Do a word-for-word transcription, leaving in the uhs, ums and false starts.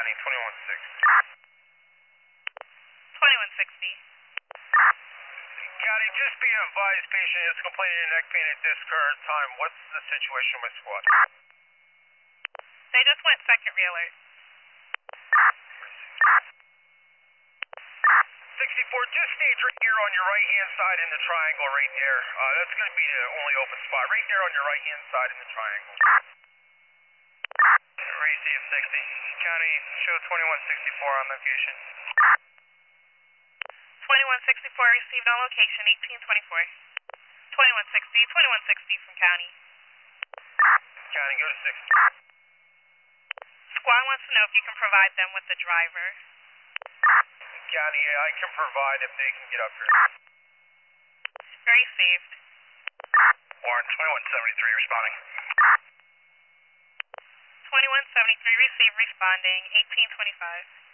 County, twenty-one sixty. twenty-one sixty. County, just be advised, patient is complaining of neck pain at this current time. What's the situation with squad? They just went second realert. sixty-four, just stage right here on your right-hand side in the triangle right there. Uh, that's going to be the only open spot, right there on your right-hand side in the triangle. Receive sixty. County, show twenty-one sixty-four on location. twenty-one sixty-four received on location, eighteen twenty-four. twenty-one sixty, twenty-one sixty from County. County, go to sixty. Squad wants to know if you can provide them with the driver. County, yeah, I can provide if they can get up here. Received. Warren, twenty-one seventy-three responding. twenty-one seventy-three received responding, eighteen twenty-five.